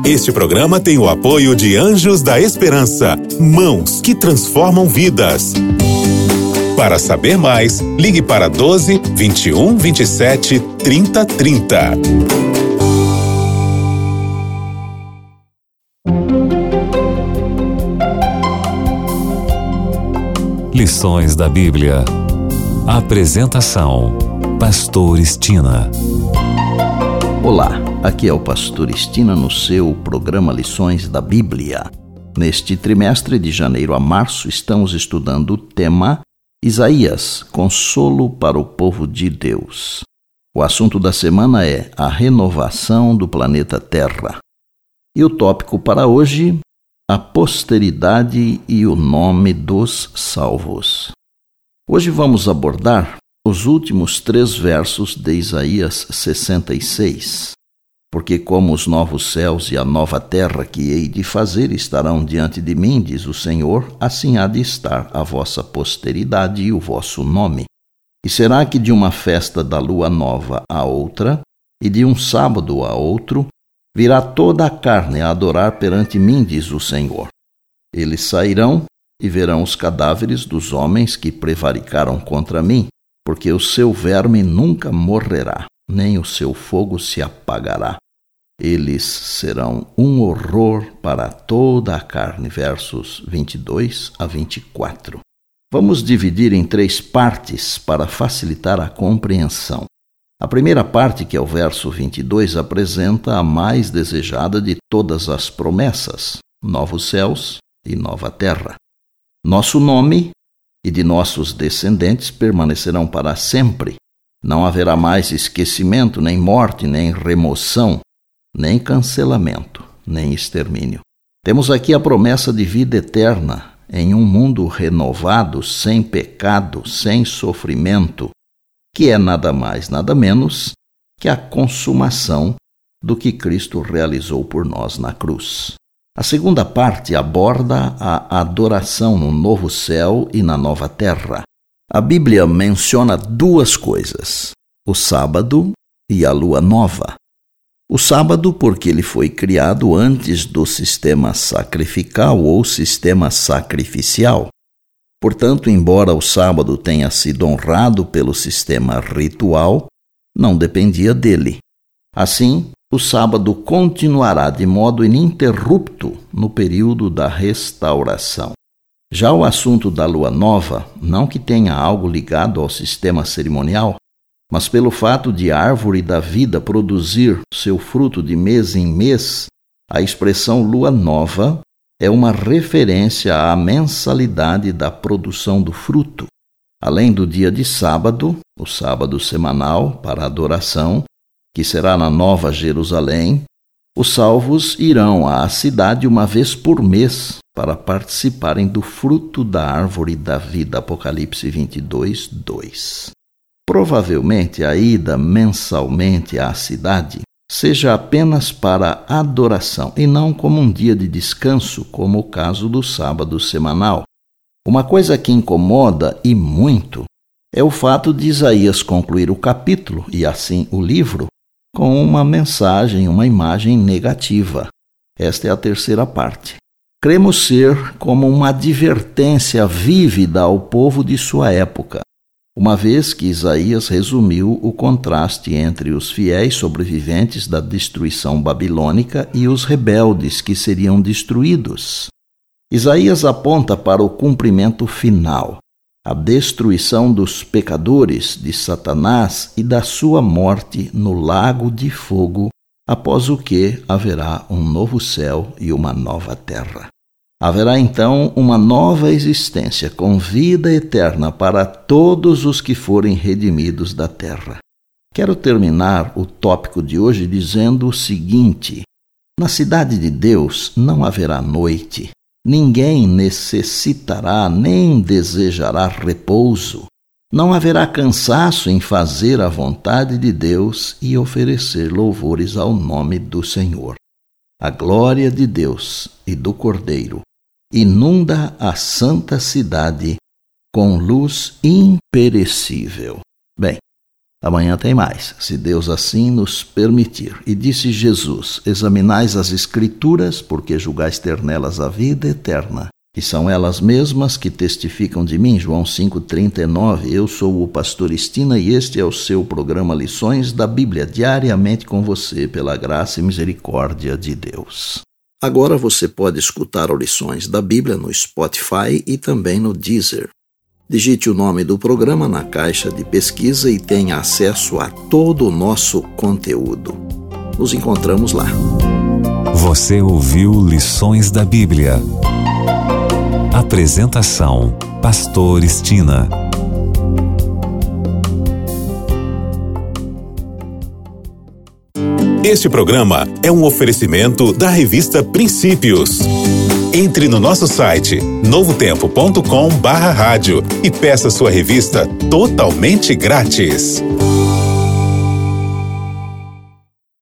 Este programa tem o apoio de Anjos da Esperança, mãos que transformam vidas. Para saber mais, ligue para 12 21 27 30 30. Lições da Bíblia. Apresentação: Pastor Estina. Olá, aqui é o Pastor Estina no seu programa Lições da Bíblia. Neste trimestre de janeiro a março estamos estudando o tema Isaías, consolo para o povo de Deus. O assunto da semana é a renovação do planeta Terra. E o tópico para hoje, a posteridade e o nome dos salvos. Hoje vamos abordar os últimos 3 versos de Isaías 66. Porque como os novos céus e a nova terra que hei de fazer estarão diante de mim, diz o Senhor, assim há de estar a vossa posteridade e o vosso nome. E será que de uma festa da lua nova a outra, e de um sábado a outro, virá toda a carne a adorar perante mim, diz o Senhor. Eles sairão e verão os cadáveres dos homens que prevaricaram contra mim, porque o seu verme nunca morrerá, nem o seu fogo se apagará. Eles serão um horror para toda a carne. Versos 22 a 24. Vamos dividir em 3 partes para facilitar a compreensão. A primeira parte, que é o verso 22, apresenta a mais desejada de todas as promessas: novos céus e nova terra. Nosso nome e de nossos descendentes permanecerão para sempre. Não haverá mais esquecimento, nem morte, nem remoção, nem cancelamento, nem extermínio. Temos aqui a promessa de vida eterna em um mundo renovado, sem pecado, sem sofrimento, que é nada mais, nada menos que a consumação do que Cristo realizou por nós na cruz. A segunda parte aborda a adoração no novo céu e na nova terra. A Bíblia menciona 2 coisas: o sábado e a lua nova. O sábado, porque ele foi criado antes do sistema sacrificial ou sistema sacrificial. Portanto, embora o sábado tenha sido honrado pelo sistema ritual, não dependia dele. Assim, o sábado continuará de modo ininterrupto no período da restauração. Já o assunto da lua nova, não que tenha algo ligado ao sistema cerimonial, mas pelo fato de a árvore da vida produzir seu fruto de mês em mês, a expressão lua nova é uma referência à mensalidade da produção do fruto. Além do dia de sábado, o sábado semanal para adoração, que será na Nova Jerusalém, os salvos irão à cidade uma vez por mês para participarem do fruto da árvore da vida. Apocalipse 22, 2. Provavelmente a ida mensalmente à cidade seja apenas para adoração e não como um dia de descanso, como o caso do sábado semanal. Uma coisa que incomoda e muito é o fato de Isaías concluir o capítulo, e assim o livro, com uma mensagem, uma imagem negativa. Esta é a terceira parte. Cremos ser como uma advertência vívida ao povo de sua época, uma vez que Isaías resumiu o contraste entre os fiéis sobreviventes da destruição babilônica e os rebeldes que seriam destruídos. Isaías aponta para o cumprimento final, a destruição dos pecadores, de Satanás e da sua morte no lago de fogo, após o que haverá um novo céu e uma nova terra. Haverá então uma nova existência com vida eterna para todos os que forem redimidos da terra. Quero terminar o tópico de hoje dizendo o seguinte: na cidade de Deus não haverá noite. Ninguém necessitará nem desejará repouso. Não haverá cansaço em fazer a vontade de Deus e oferecer louvores ao nome do Senhor. A glória de Deus e do Cordeiro inunda a santa cidade com luz imperecível. Bem, Amanhã tem mais, se Deus assim nos permitir. E disse Jesus: examinais as Escrituras, porque julgais ter nelas a vida eterna. E são elas mesmas que testificam de mim. João 5,39. Eu sou o pastor Estina e este é o seu programa Lições da Bíblia, diariamente com você, pela graça e misericórdia de Deus. Agora você pode escutar o Lições da Bíblia no Spotify e também no Deezer. Digite o nome do programa na caixa de pesquisa e tenha acesso a todo o nosso conteúdo. Nos encontramos lá. Você ouviu Lições da Bíblia. Apresentação: Pastor Estina. Este programa é um oferecimento da revista Princípios. Entre no nosso site novotempo.com/rádio e peça sua revista totalmente grátis.